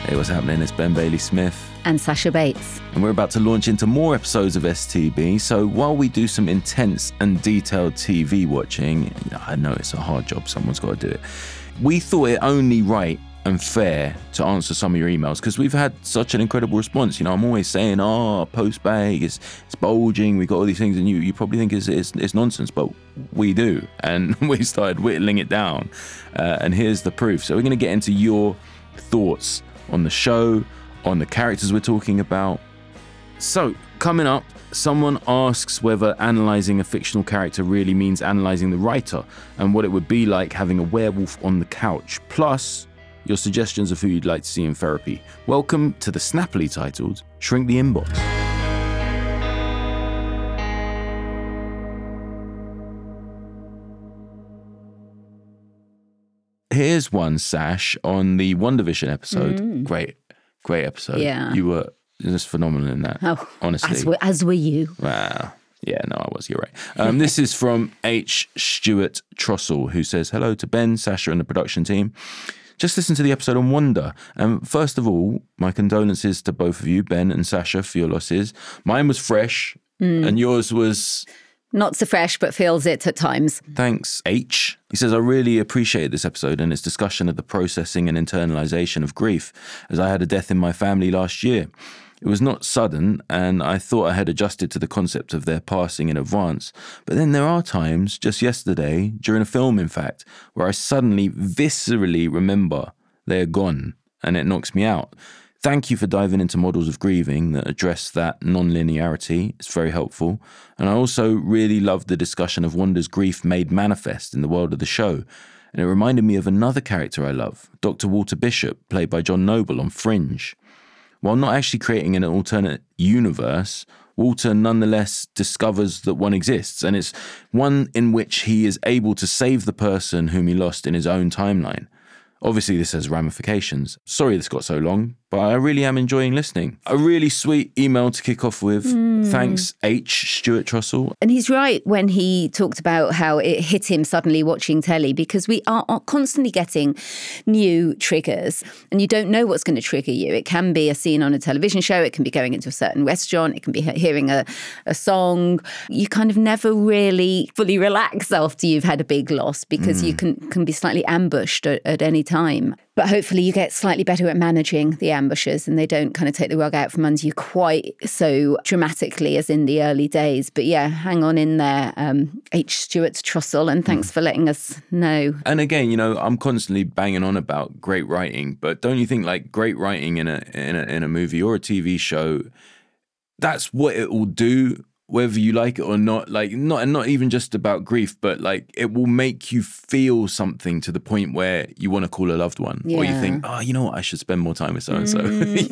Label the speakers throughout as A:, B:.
A: Hey, what's happening? It's Ben Bailey-Smith.
B: And Sasha Bates.
A: And we're about to launch into more episodes of STB. So while we do some intense and detailed TV watching, I know it's a hard job, someone's got to do it, we thought it only right and fair to answer some of your emails because we've had such an incredible response. You know, I'm always saying, post-bag, it's bulging, we got all these things, and you probably think it's nonsense, but we do. And we started whittling it down. And here's the proof. So we're going to get into your thoughts on the show, on the characters we're talking about. So, coming up, someone asks whether analysing a fictional character really means analysing the writer and what it would be like having a werewolf on the couch. Plus, your suggestions of who you'd like to see in therapy. Welcome to the snappily titled Shrink the Inbox. Here's one, Sash, on the WandaVision episode. Great episode.
B: Yeah.
A: You were just phenomenal in that, honestly.
B: As were you.
A: Wow. Yeah, no, I was. You're right. This is from H. Stuart Trossel, who says, hello to Ben, Sasha, and the production team. Just listen to the episode on Wanda. First of all, my condolences to both of you, Ben and Sasha, for your losses. Mine was fresh, and yours was...
B: Not so fresh, but feels it at times.
A: Thanks, H. He says, I really appreciate this episode and its discussion of the processing and internalization of grief, as I had a death in my family last year. It was not sudden, and I thought I had adjusted to the concept of their passing in advance. But then there are times, just yesterday, during a film in fact, where I suddenly viscerally remember they are gone, and it knocks me out. Thank you for diving into models of grieving that address that non-linearity. It's very helpful. And I also really loved the discussion of Wanda's grief made manifest in the world of the show. And it reminded me of another character I love, Dr. Walter Bishop, played by John Noble on Fringe. While not actually creating an alternate universe, Walter nonetheless discovers that one exists, and it's one in which he is able to save the person whom he lost in his own timeline. Obviously, this has ramifications. Sorry this got so long, but I really am enjoying listening. A really sweet email to kick off with. Thanks, H. Stuart Trossel.
B: And he's right when he talked about how it hit him suddenly watching telly, because we are constantly getting new triggers and you don't know what's going to trigger you. It can be a scene on a television show. It can be going into a certain restaurant. It can be hearing a song. You kind of never really fully relax after you've had a big loss because you can be slightly ambushed at any time. But hopefully you get slightly better at managing the ambushes and they don't kind of take the rug out from under you quite so dramatically as in the early days. But yeah, hang on in there, H. Stuart Trossel, and thanks for letting us know.
A: And again, you know, I'm constantly banging on about great writing, but don't you think like great writing in a movie or a TV show, that's what it will do, whether you like it or not, like not even just about grief, but like it will make you feel something to the point where you want to call a loved one, or you think, oh, you know what, I should spend more time with so and so.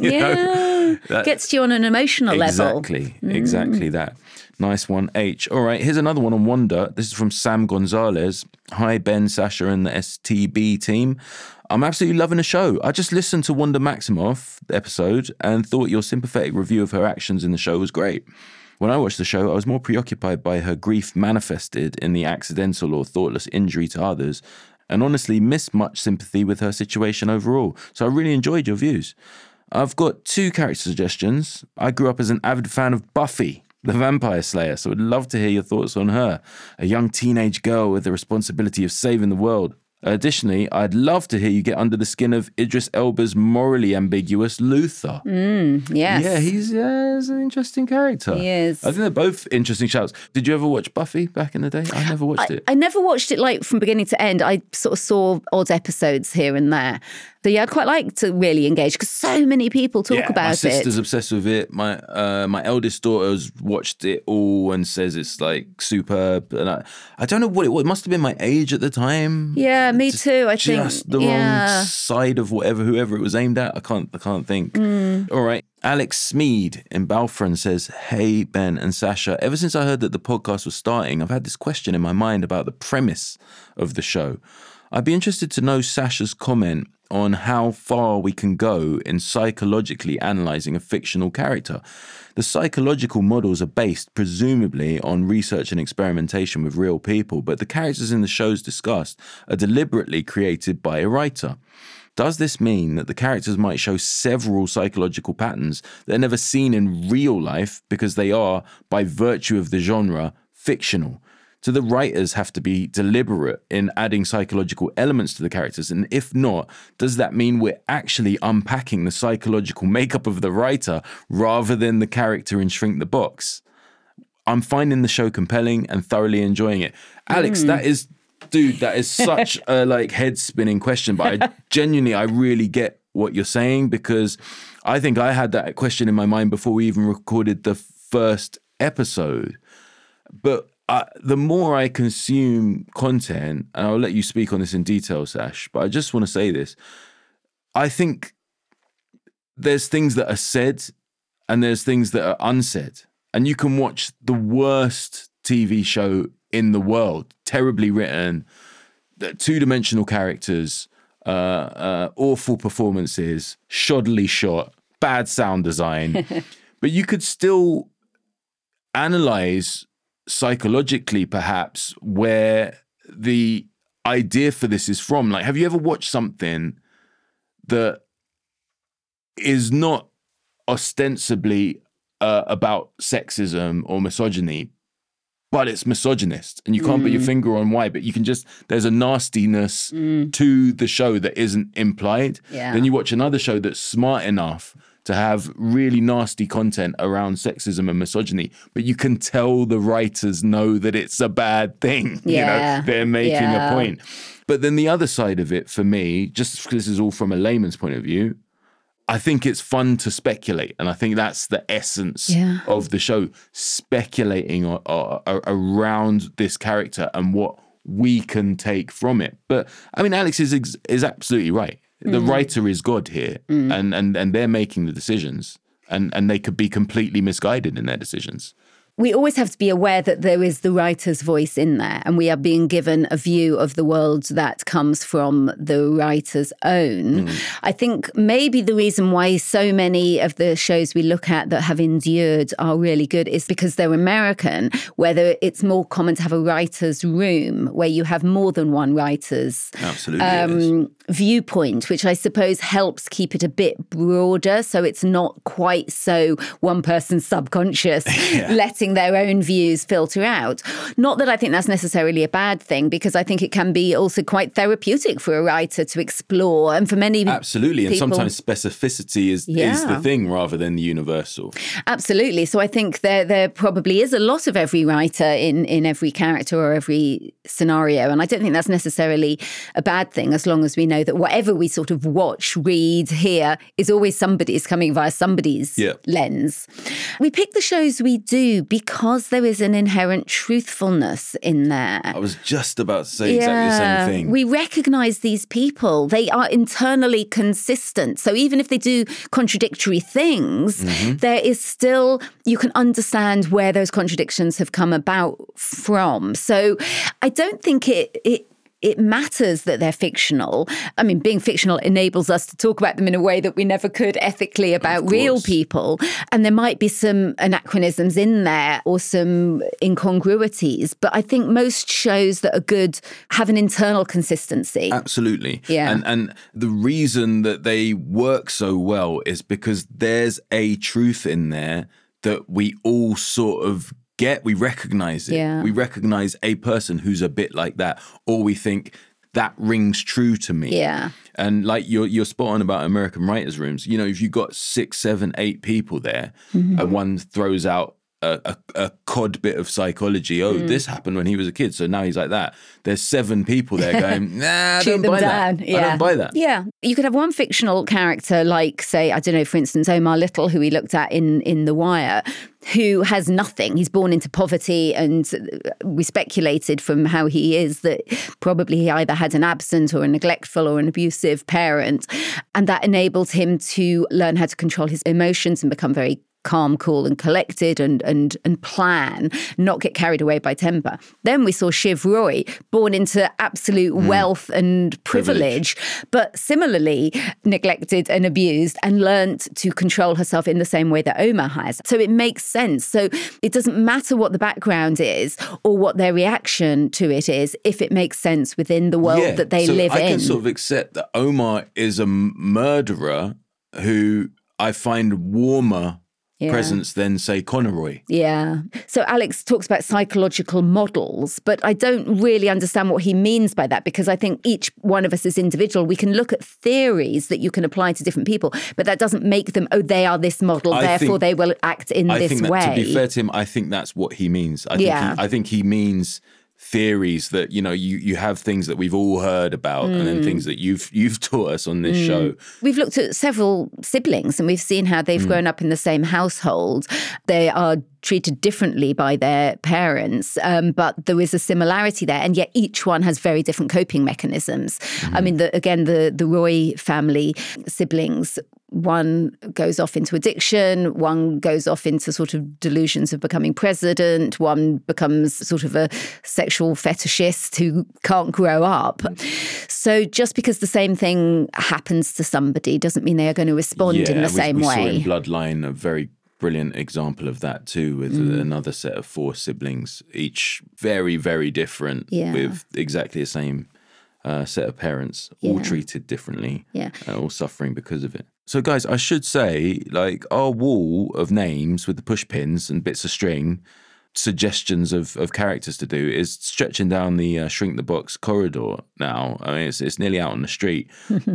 B: Gets you on an emotional level.
A: Exactly that. Nice one, H. All right, here's another one on Wanda. This is from Sam Gonzalez. Hi, Ben, Sasha, and the STB team. I'm absolutely loving the show. I just listened to Wanda Maximoff episode and thought your sympathetic review of her actions in the show was great. When I watched the show, I was more preoccupied by her grief manifested in the accidental or thoughtless injury to others, and honestly missed much sympathy with her situation overall. So I really enjoyed your views. I've got 2 character suggestions. I grew up as an avid fan of Buffy, the Vampire Slayer, so I'd love to hear your thoughts on her, a young teenage girl with the responsibility of saving the world. Additionally, I'd love to hear you get under the skin of Idris Elba's morally ambiguous Luther.
B: Yes.
A: Yeah, he's an interesting character.
B: He is.
A: I think they're both interesting shouts. Did you ever watch Buffy back in the day? I never watched it.
B: I never watched it like from beginning to end. I sort of saw odd episodes here and there. So yeah, I'd quite like to really engage because so many people talk about it.
A: My sister's obsessed with it. My eldest daughter's watched it all and says it's like superb. And I don't know what it was. It must have been my age at the time.
B: Yeah, me too. I think
A: just the wrong side of whoever it was aimed at. I can't think. All right. Alex Smead in Balfron says, hey, Ben and Sasha, ever since I heard that the podcast was starting, I've had this question in my mind about the premise of the show. I'd be interested to know Sasha's comment on how far we can go in psychologically analysing a fictional character. The psychological models are based, presumably, on research and experimentation with real people, but the characters in the shows discussed are deliberately created by a writer. Does this mean that the characters might show several psychological patterns that are never seen in real life because they are, by virtue of the genre, fictional? Do the writers have to be deliberate in adding psychological elements to the characters? And if not, does that mean we're actually unpacking the psychological makeup of the writer rather than the character in Shrink the Box? I'm finding the show compelling and thoroughly enjoying it. Alex, that is such a head spinning question, but I really get what you're saying, because I think I had that question in my mind before we even recorded the first episode. But the more I consume content, and I'll let you speak on this in detail, Sash, but I just want to say this. I think there's things that are said and there's things that are unsaid. And you can watch the worst TV show in the world, terribly written, two-dimensional characters, awful performances, shoddily shot, bad sound design. But you could still analyze psychologically, perhaps, where the idea for this is from. Like, have you ever watched something that is not ostensibly about sexism or misogyny, but it's misogynist, and you can't put your finger on why, but you can there's a nastiness to the show that isn't implied.
B: Yeah.
A: Then you watch another show that's smart enough to have really nasty content around sexism and misogyny, but you can tell the writers know that it's a bad thing.
B: Yeah.
A: They're making a point. But then the other side of it for me, just because this is all from a layman's point of view, I think it's fun to speculate. And I think that's the essence of the show, speculating around this character and what we can take from it. But I mean, Alex is absolutely right. The writer is God here, and they're making the decisions, and they could be completely misguided in their decisions.
B: We always have to be aware that there is the writer's voice in there, and we are being given a view of the world that comes from the writer's own. I think maybe the reason why so many of the shows we look at that have endured are really good is because they're American, where it's more common to have a writer's room, where you have more than one writer's viewpoint, which I suppose helps keep it a bit broader, so it's not quite so one person's subconscious letting their own views filter out. Not that I think that's necessarily a bad thing, because I think it can be also quite therapeutic for a writer to explore, and for many
A: absolutely
B: people,
A: and sometimes specificity is the thing rather than the universal.
B: Absolutely. So I think there probably is a lot of every writer in every character or every scenario, and I don't think that's necessarily a bad thing, as long as we know that whatever we sort of watch, read, hear is always somebody's coming via somebody's lens. We pick the shows we do because there is an inherent truthfulness in there.
A: I was just about to say exactly the same thing.
B: We recognise these people. They are internally consistent. So even if they do contradictory things, there is still, you can understand where those contradictions have come about from. So I don't think it matters that they're fictional. I mean, being fictional enables us to talk about them in a way that we never could ethically about real people. And there might be some anachronisms in there or some incongruities. But I think most shows that are good have an internal consistency.
A: Absolutely.
B: Yeah.
A: And the reason that they work so well is because there's a truth in there that we all sort of we recognize it.
B: Yeah.
A: We recognize a person who's a bit like that, or we think that rings true to me.
B: Yeah.
A: And like you're spot on about American writers' rooms. You know, if you've got 6, 7, 8 people there, and one throws out a cod bit of psychology. Oh, this happened when he was a kid, so now he's like that. There's 7 people there going, nah, I don't buy that. I don't buy that.
B: Yeah. You could have one fictional character like, say, I don't know, for instance, Omar Little, who we looked at in The Wire, who has nothing. He's born into poverty, and we speculated from how he is that probably he either had an absent or a neglectful or an abusive parent, and that enabled him to learn how to control his emotions and become very calm, cool and collected and plan, not get carried away by temper. Then we saw Shiv Roy, born into absolute wealth and privilege, but similarly neglected and abused and learnt to control herself in the same way that Omar has. So it makes sense. So it doesn't matter what the background is or what their reaction to it is, if it makes sense within the world that they live in.
A: I can sort of accept that Omar is a murderer who I find warmer presence than, say, Conroy.
B: Yeah. So Alex talks about psychological models, but I don't really understand what he means by that, because I think each one of us is individual. We can look at theories that you can apply to different people, but that doesn't make them, they are this model, therefore they will act in this way.
A: To be fair to him, I think that's what he means. I think he means theories that, you have things that we've all heard about and then things that you've taught us on this show.
B: We've looked at several siblings and we've seen how they've grown up in the same household. They are treated differently by their parents, but there is a similarity there, and yet each one has very different coping mechanisms. I mean, the Roy family siblings, one goes off into addiction, one goes off into sort of delusions of becoming president, one becomes sort of a sexual fetishist who can't grow up. So just because the same thing happens to somebody doesn't mean they are going to respond in the same way.
A: We saw in Bloodline a very brilliant example of that too, with another set of 4 siblings, each very, very different, with exactly the same set of parents, all treated differently, all suffering because of it. So guys, I should say, like, our wall of names with the push pins and bits of string, suggestions of characters to do, is stretching down the Shrink the Box corridor now. I mean, it's nearly out on the street.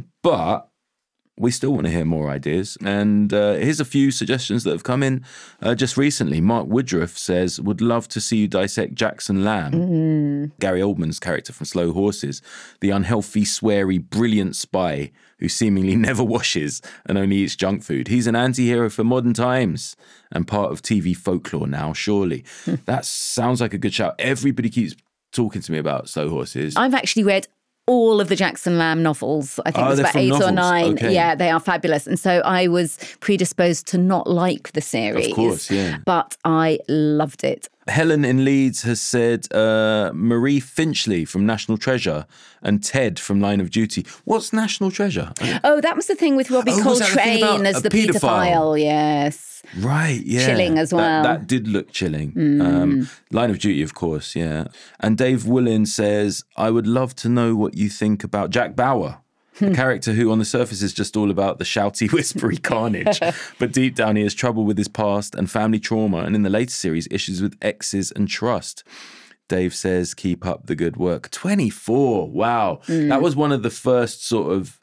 A: But we still want to hear more ideas. And here's a few suggestions that have come in just recently. Mark Woodruff says, would love to see you dissect Jackson Lamb, Gary Oldman's character from Slow Horses, the unhealthy, sweary, brilliant spy who seemingly never washes and only eats junk food. He's an anti-hero for modern times and part of TV folklore now, surely. That sounds like a good shout. Everybody keeps talking to me about Slow Horses.
B: I've actually read all of the Jackson Lamb novels. I think there's about 8 or 9. Okay. Yeah, they are fabulous. And so I was predisposed to not like the series.
A: Of course, yeah.
B: But I loved it.
A: Helen in Leeds has said Marie Finchley from National Treasure and Ted from Line of Duty. What's National Treasure?
B: Oh, that was the thing with Robbie Coltrane as the paedophile. Yes.
A: Right, yeah.
B: Chilling as well.
A: That did look chilling. Line of Duty, of course, yeah. And Dave Woolin says, I would love to know what you think about Jack Bauer, a character who on the surface is just all about the shouty, whispery carnage. But deep down he has trouble with his past and family trauma, and in the later series, issues with exes and trust. Dave says, keep up the good work. 24, wow. That was one of the first sort of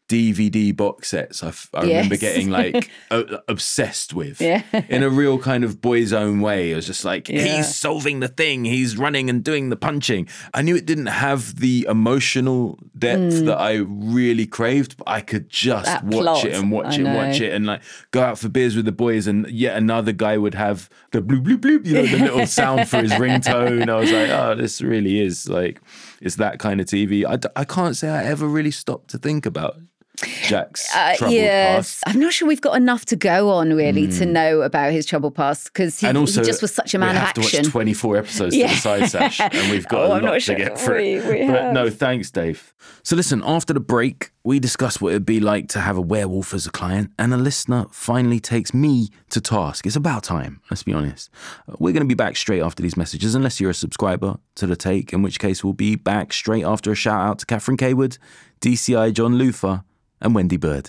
A: DVD box sets I remember getting like obsessed with in a real kind of boy's own way. It was just like, he's solving the thing, he's running and doing the punching. I knew it didn't have the emotional depth that I really craved, but I could just watch it and watch it and like go out for beers with the boys, and yet another guy would have the bloop bloop bloop, the little sound for his ringtone. I was like, oh, this really is like, it's that kind of TV. I can't say I ever really stopped to think about Jack's troubled past.
B: I'm not sure we've got enough to go on really to know about his troubled past, because he just was such a man of action.
A: We have to watch 24 episodes to the side sash, and we've got a lot to get through. But no, thanks, Dave. So listen, after the break, we discuss what it'd be like to have a werewolf as a client, and a listener finally takes me to task. It's about time, let's be honest. We're going to be back straight after these messages, unless you're a subscriber to The Take, in which case we'll be back straight after a shout out to Catherine Kaywood, DCI John Luther, and Wendy Bird.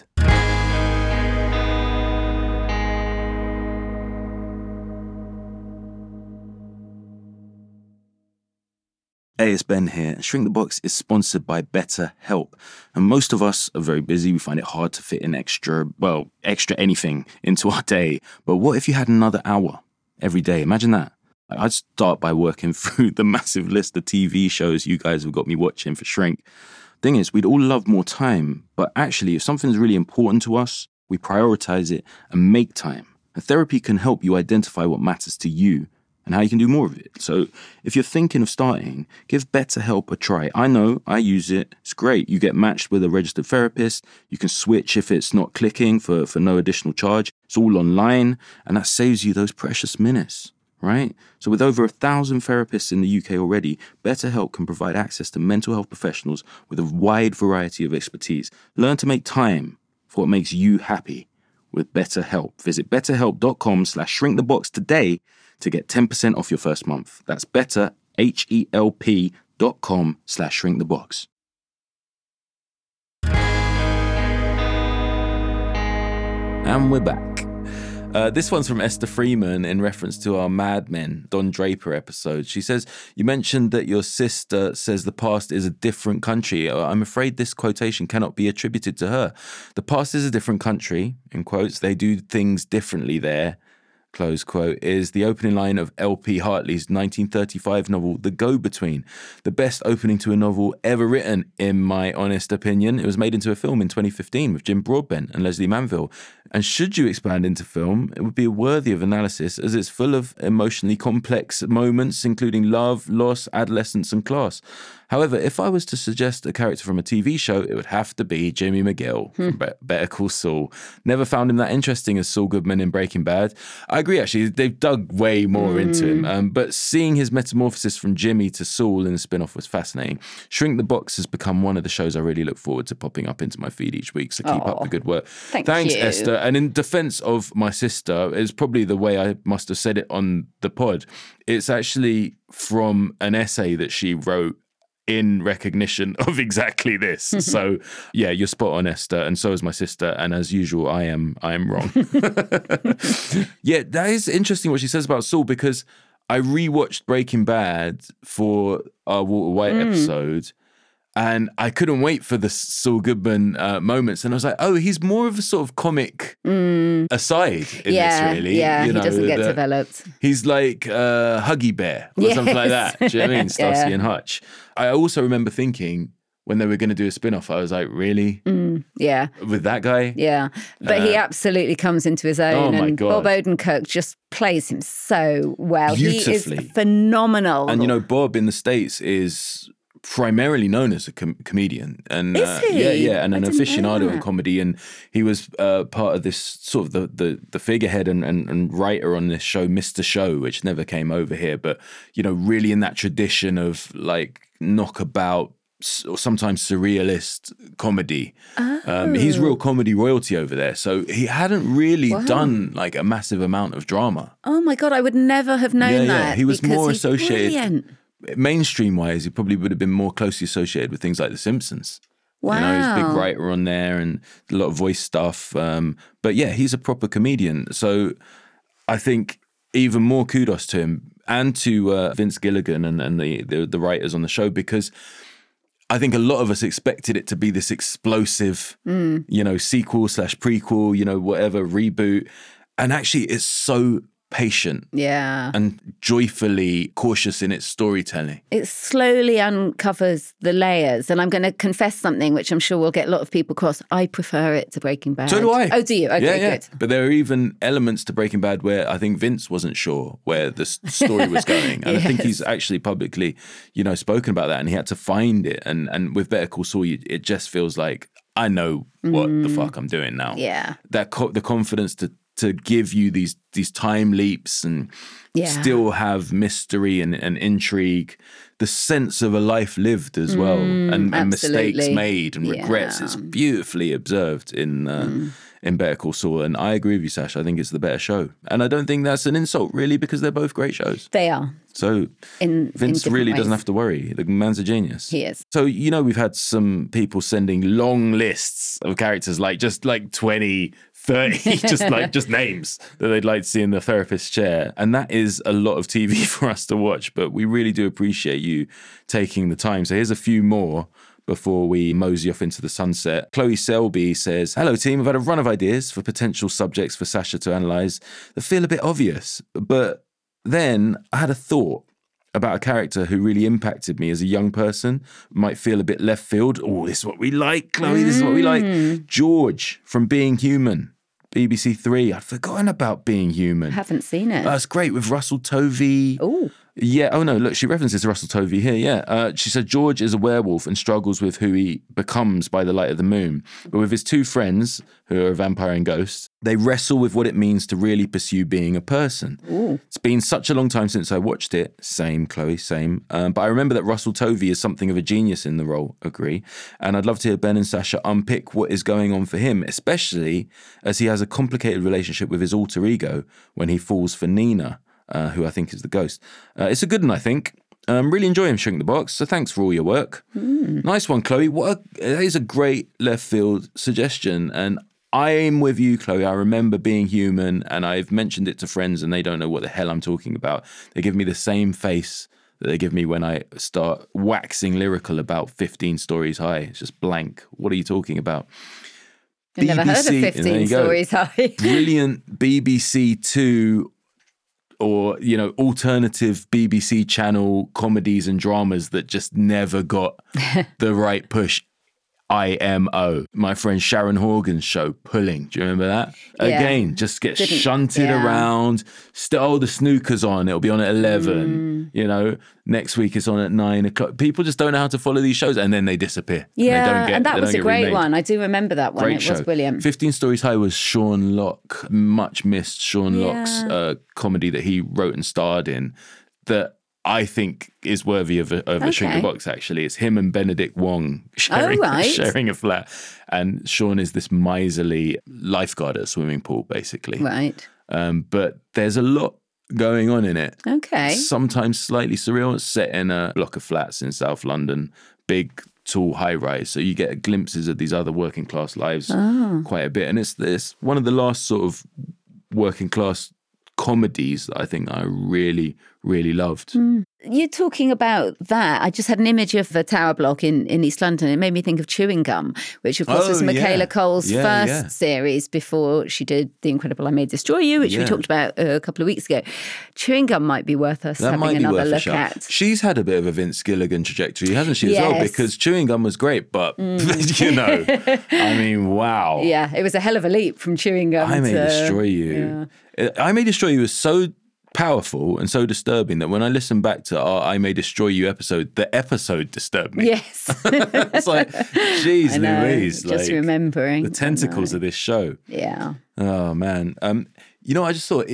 A: Hey, it's Ben here. Shrink the Box is sponsored by BetterHelp. And most of us are very busy. We find it hard to fit in extra anything into our day. But what if you had another hour every day? Imagine that. I'd start by working through the massive list of TV shows you guys have got me watching for Shrink. Thing is, we'd all love more time, but actually, if something's really important to us, we prioritize it and make time. And therapy can help you identify what matters to you and how you can do more of it. So if you're thinking of starting, give BetterHelp a try. I know, I use it. It's great. You get matched with a registered therapist. You can switch if it's not clicking for no additional charge. It's all online, and that saves you those precious minutes, right? So with over 1,000 therapists in the UK already, BetterHelp can provide access to mental health professionals with a wide variety of expertise. Learn to make time for what makes you happy with BetterHelp. Visit betterhelp.com/shrinkthebox today to get 10% off your first month. That's betterhelp.com/shrinkthebox. And we're back. This one's from Esther Freeman in reference to our Mad Men, Don Draper episode. She says, you mentioned that your sister says the past is a different country. I'm afraid this quotation cannot be attributed to her. The past is a different country, in quotes. They do things differently there, close quote, is the opening line of L.P. Hartley's 1935 novel, The Go-Between. The best opening to a novel ever written, in my honest opinion. It was made into a film in 2015 with Jim Broadbent and Leslie Manville. And should you expand into film, it would be worthy of analysis as it's full of emotionally complex moments, including love, loss, adolescence, and class. However, if I was to suggest a character from a TV show, it would have to be Jimmy McGill from Better Call Saul. Never found him that interesting as Saul Goodman in Breaking Bad. I agree, actually. They've dug way more into him. But seeing his metamorphosis from Jimmy to Saul in the spin-off was fascinating. Shrink the Box has become one of the shows I really look forward to popping up into my feed each week. So keep up the good work. Thanks,
B: you.
A: Esther. And in defense of my sister, it's probably the way I must have said it on the pod. It's actually from an essay that she wrote in recognition of exactly this. So yeah, you're spot on, Esther, and so is my sister, and as usual I am wrong. Yeah, that is interesting what she says about Saul, because I rewatched Breaking Bad for our Walter White episode, and I couldn't wait for the Saul Goodman moments, and I was like, oh, he's more of a sort of comic aside in this, really.
B: Yeah, he doesn't get developed.
A: He's like Huggy Bear or something like that. Do you know what I mean? Starsky and Hutch. I also remember thinking when they were going to do a spin-off, I was like, really?
B: Yeah.
A: With that guy?
B: Yeah. But he absolutely comes into his own.
A: Oh my
B: and
A: God.
B: Bob Odenkirk just plays him so well.
A: Beautifully.
B: He is phenomenal.
A: And, you know, Bob in the States is primarily known as a comedian, and
B: is he?
A: yeah, and an aficionado in comedy, and he was part of this sort of the figurehead and writer on this show, Mr. Show, which never came over here, but you know, really in that tradition of like knockabout or sometimes surrealist comedy. He's real comedy royalty over there, so he hadn't really done like a massive amount of drama.
B: Oh my God, I would never have known that.
A: Yeah, he was more associated.
B: Brilliant.
A: Mainstream-wise, he probably would have been more closely associated with things like The Simpsons.
B: Wow.
A: You know, he's a big writer on there and a lot of voice stuff. But yeah, he's a proper comedian. So I think even more kudos to him and to Vince Gilligan and the writers on the show, because I think a lot of us expected it to be this explosive, you know, sequel / prequel, you know, whatever, reboot. And actually it's so patient and joyfully cautious in its storytelling.
B: It slowly uncovers the layers, and I'm going to confess something which I'm sure will get a lot of people cross. I prefer it to Breaking Bad.
A: So do I.
B: Oh, do you? Okay, good.
A: But there are even elements to Breaking Bad where I think Vince wasn't sure where the story was going, and I think he's actually publicly, you know, spoken about that, and he had to find it. And with Better Call Saul, it just feels like I know what the fuck I'm doing now.
B: Yeah,
A: that the confidence to give you these time leaps and still have mystery and intrigue, the sense of a life lived as well, and mistakes made and regrets. It's beautifully observed in Better Call Saul. And I agree with you, Sash. I think it's the better show. And I don't think that's an insult, really, because they're both great shows.
B: They are.
A: So Vince really doesn't have to worry. The man's a genius.
B: He is.
A: So, you know, we've had some people sending long lists of characters, like just like 20, 30, just names that they'd like to see in the therapist's chair. And that is a lot of TV for us to watch, but we really do appreciate you taking the time. So here's a few more before we mosey off into the sunset. Chloe Selby says, hello team, I've had a run of ideas for potential subjects for Sasha to analyse that feel a bit obvious, but then I had a thought about a character who really impacted me as a young person. Might feel a bit left field. Oh, this is what we like, Chloe, this is what we like. George from Being Human. BBC Three. I'd forgotten about Being Human.
B: I haven't seen it.
A: That's great with Russell Tovey.
B: Oh.
A: Yeah. Oh, no. Look, she references Russell Tovey here. Yeah. She said George is a werewolf and struggles with who he becomes by the light of the moon. But with his two friends, who are a vampire and ghosts, they wrestle with what it means to really pursue being a person.
B: Ooh.
A: It's been such a long time since I watched it. Same, Chloe, same. But I remember that Russell Tovey is something of a genius in the role. Agree. And I'd love to hear Ben and Sasha unpick what is going on for him, especially as he has a complicated relationship with his alter ego when he falls for Nina, who I think is the ghost. It's a good one, I think. Really enjoying Shrink the Box, so thanks for all your work. Nice one, Chloe. That is a great left field suggestion, and I'm with you, Chloe. I remember Being Human, and I've mentioned it to friends, and they don't know what the hell I'm talking about. They give me the same face that they give me when I start waxing lyrical about 15 Stories High. It's just blank. What are you talking about?
B: I've never heard of 15 Stories High.
A: Brilliant BBC Two, or, you know, alternative BBC channel comedies and dramas that just never got the right push. IMO, my friend Sharon Horgan's show, Pulling. Do you remember that?
B: Yeah.
A: Again, just get shunted around. The snooker's on. It'll be on at 11. You know, next week it's on at 9 o'clock. People just don't know how to follow these shows, and then they disappear.
B: Yeah, and that was a great one. I do remember that one.
A: Great show.
B: Was brilliant.
A: 15 Stories High was Sean Locke, much missed Sean Locke's comedy that he wrote and starred in, that I think is worthy of a Shrink the Box, actually. It's him and Benedict Wong sharing a flat. And Sean is this miserly lifeguard at a swimming pool, basically.
B: Right.
A: But there's a lot going on in it.
B: Okay.
A: Sometimes slightly surreal. It's set in a block of flats in South London. Big, tall, high-rise. So you get glimpses of these other working-class lives quite a bit. And it's one of the last sort of working-class comedies that I think I really, really loved.
B: You're talking about that. I just had an image of a tower block in East London. It made me think of Chewing Gum, which of course was Michaela Cole's first series before she did The Incredible I May Destroy You, which we talked about a couple of weeks ago. Chewing Gum might be worth us having another look at.
A: She's had a bit of a Vince Gilligan trajectory, hasn't she, as well? Because Chewing Gum was great, but, you know, I mean, wow.
B: Yeah, it was a hell of a leap from Chewing Gum
A: I May Destroy You. Yeah. I May Destroy You was so powerful and so disturbing that when I listened back to our I May Destroy You episode, the episode disturbed me.
B: Yes.
A: It's like, geez Louise.
B: Just remembering.
A: The tentacles of this show.
B: Yeah.
A: Oh, man. You know, I just thought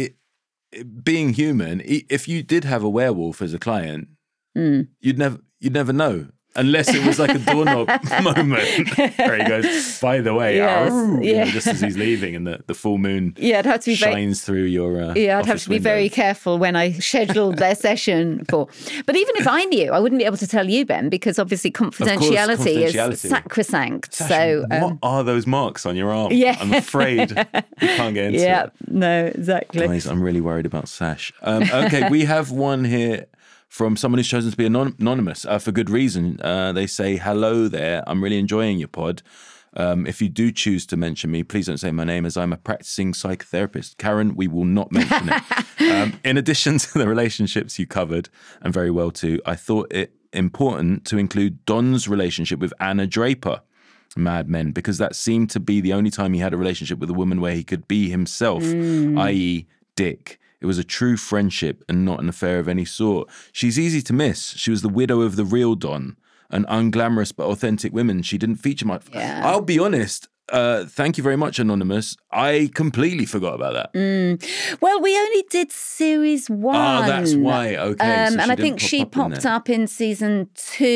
A: Being Human, if you did have a werewolf as a client, you'd never know. Unless it was like a doorknob moment where he goes, by the way, you know, just as he's leaving and the full moon
B: it'd have to be
A: shines through your
B: I'd have to be very careful when I scheduled their session for. But even if I knew, I wouldn't be able to tell you, Ben, because obviously confidentiality is sacrosanct.
A: Sasha,
B: so
A: what are those marks on your arm?
B: Yeah.
A: I'm afraid we can't get into it.
B: No, exactly.
A: Guys, I'm really worried about Sash. Okay, we have one here from someone who's chosen to be anonymous for good reason. They say, hello there, I'm really enjoying your pod. If you do choose to mention me, please don't say my name, as I'm a practicing psychotherapist. Karen, we will not mention it. In addition to the relationships you covered, and very well too, I thought it important to include Don's relationship with Anna Draper, Mad Men, because that seemed to be the only time he had a relationship with a woman where he could be himself, i.e. Dick. It was a true friendship and not an affair of any sort. She's easy to miss. She was the widow of the real Don, an unglamorous but authentic woman. She didn't feature much.
B: Yeah.
A: I'll be honest. Thank you very much, Anonymous. I completely forgot about that.
B: Well, we only did series 1.
A: Oh, that's why. Okay.
B: And I think she popped up in season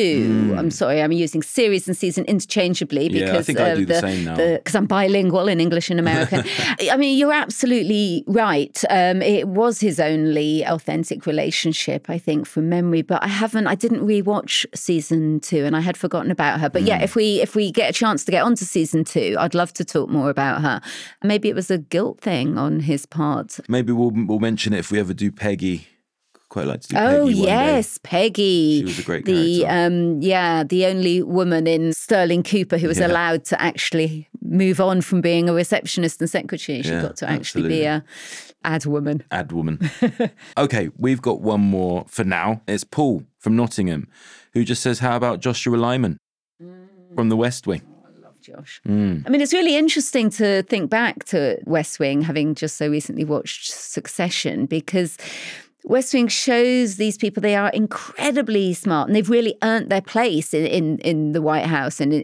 B: 2. I'm sorry, I'm using series and season interchangeably because
A: I think I do the same now.
B: Because I'm bilingual in English and American. I mean, you're absolutely right. It was his only authentic relationship, I think, from memory. But I didn't rewatch season 2, and I had forgotten about her. But yeah, if we get a chance to get onto season 2, I'd love to talk more about her. Maybe it was a guilt thing on his part.
A: Maybe we'll mention it if we ever do Peggy. Quite like to do Peggy
B: Oh, yes, Peggy.
A: She was a great character.
B: The only woman in Sterling Cooper who was allowed to actually move on from being a receptionist and secretary. She got to actually be a ad woman.
A: Ad woman. Okay, we've got one more for now. It's Paul from Nottingham, who just says, how about Joshua Lyman from The West Wing?
B: Josh. I mean, it's really interesting to think back to West Wing, having just so recently watched Succession, because West Wing shows these people, they are incredibly smart and they've really earned their place in the White House and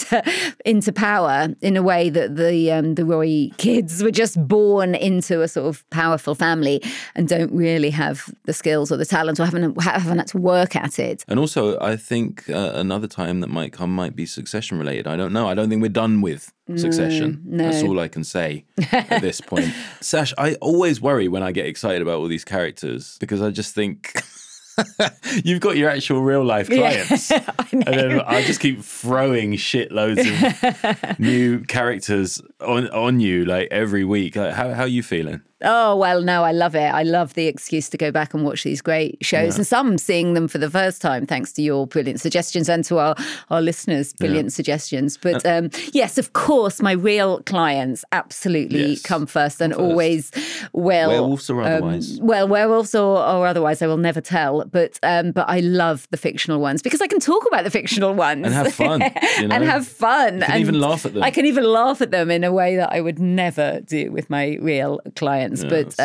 B: into power in a way that the Roy kids were just born into a sort of powerful family and don't really have the skills or the talent or haven't had to work at it.
A: And also, I think another time that might come might be Succession related. I don't know. I don't think we're done with Succession.
B: No.
A: That's all I can say at this point. Sash, I always worry when I get excited about all these characters because I just think you've got your actual real life clients.
B: Yeah, I know.
A: And then I just keep throwing shitloads of new characters on you like every week. Like, how are you feeling?
B: Oh, well, no, I love it. I love the excuse to go back and watch these great shows. And some seeing them for the first time, thanks to your brilliant suggestions and to our listeners' brilliant suggestions. But yes, of course, my real clients absolutely come first and always will.
A: Werewolves or otherwise?
B: Werewolves or otherwise, I will never tell. But I love the fictional ones because I can talk about the fictional ones.
A: And have fun. You know?
B: And have fun.
A: You can even laugh at them.
B: I can even laugh at them in a way that I would never do with my real clients.
A: Yeah,
B: but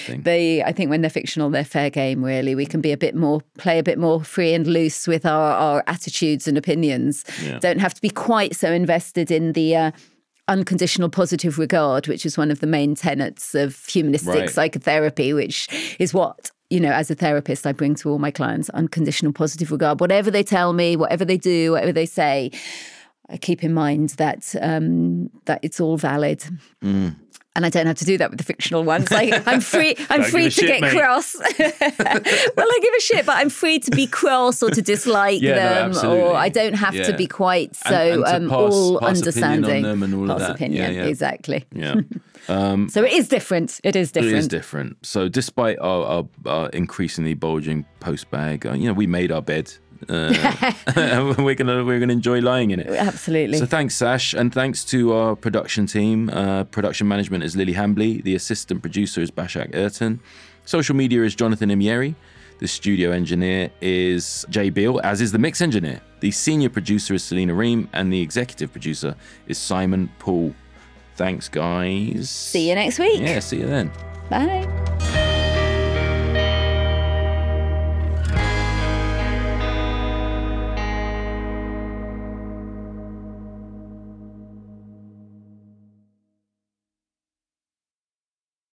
B: I think when they're fictional, they're fair game, really. We can be play a bit more free and loose with our attitudes and opinions. Yeah. Don't have to be quite so invested in the unconditional positive regard, which is one of the main tenets of humanistic psychotherapy, which is what, as a therapist, I bring to all my clients: unconditional positive regard. Whatever they tell me, whatever they do, whatever they say, I keep in mind that that it's all valid. And I don't have to do that with the fictional ones. I'm free. I'm free to get cross. Well, I give a shit, but I'm free to be cross or to dislike them, or I don't have to be quite so
A: and
B: all
A: pass
B: understanding.
A: On them and all
B: pass
A: of that.
B: opinion, exactly.
A: Yeah.
B: So it is different. It is different.
A: It is different. So despite our increasingly bulging post bag, we made our bed. We're gonna enjoy lying in it.
B: Absolutely.
A: So thanks, Sash, and thanks to our production team. Production management is Lily Hambley. The assistant producer is Bashak Erton. Social media is Jonathan Imieri. The studio engineer is Jay Beale, as is the mix engineer. The senior producer is Selena Ream, and the executive producer is Simon Poole. Thanks, guys.
B: See you next week.
A: Yeah, see you then.
B: Bye.